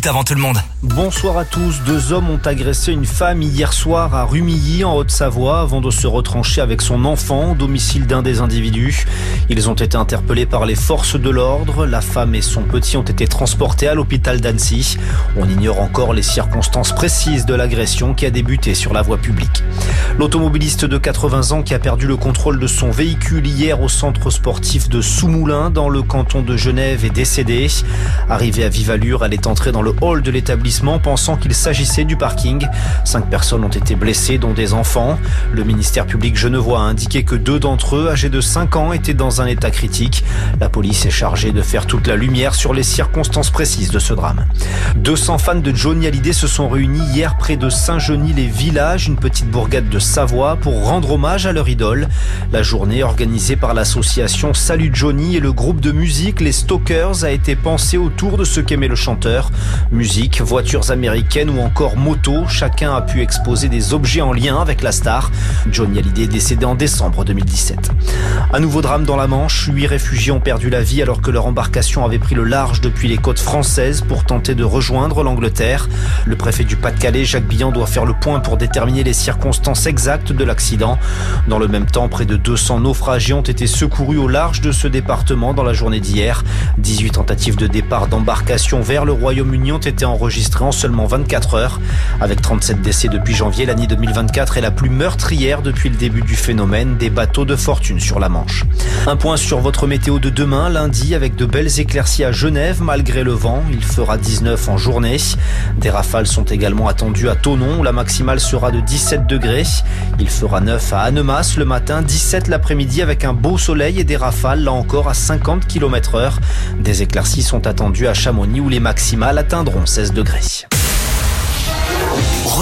minutes avant tout le monde. Bonsoir à tous. 2 hommes ont agressé une femme hier soir à Rumilly en Haute-Savoie avant de se retrancher avec son enfant au domicile d'un des individus. Ils ont été interpellés par les forces de l'ordre. La femme et son petit ont été transportés à l'hôpital d'Annecy. On ignore encore les circonstances précises de l'agression qui a débuté sur la voie publique. L'automobiliste de 80 ans qui a perdu le contrôle de son véhicule hier au centre sportif de Soumoulin dans le canton de Genève est décédée. Arrivée à vive allure, elle est entrée dans le hall de l'établissement pensant qu'il s'agissait du parking. 5 personnes ont été blessées, dont des enfants. Le ministère public genevois a indiqué que 2 d'entre eux, âgés de 5 ans, étaient dans un état critique. La police est chargée de faire toute la lumière sur les circonstances précises de ce drame. 200 fans de Johnny Hallyday se sont réunis hier près de Saint-Genis-les-Villages, une petite bourgade de Savoie, pour rendre hommage à leur idole. La journée, organisée par l'association Salut Johnny et le groupe de musique Les Stalkers, a été pensée autour de ce qu'aimait le chanteur. Musique, voitures américaines ou encore motos, chacun a pu exposer des objets en lien avec la star. Johnny Hallyday décédé en décembre 2017. Un nouveau drame dans la Manche. 8 réfugiés ont perdu la vie alors que leur embarcation avait pris le large depuis les côtes françaises pour tenter de rejoindre l'Angleterre. Le préfet du Pas-de-Calais, Jacques Billan, doit faire le point pour déterminer les circonstances exactes de l'accident. Dans le même temps, près de 200 naufragés ont été secourus au large de ce département dans la journée d'hier. 18 tentatives de départ d'embarcation vers le Royaume-Uni ont été enregistrées en seulement 24 heures. Avec 37 décès depuis janvier, l'année 2024 est la plus meurtrière depuis le début du phénomène des bateaux de fortune sur la Manche. Un point sur votre météo de demain, lundi, avec de belles éclaircies à Genève malgré le vent. Il fera 19 en journée. Des rafales sont également attendues à Thonon où la maximale sera de 17 degrés. Il fera 9 à Annemasse le matin, 17 l'après-midi avec un beau soleil et des rafales, là encore à 50 km/h. Des éclaircies sont attendues à Chamonix où les maximales atteindront 16 degrés.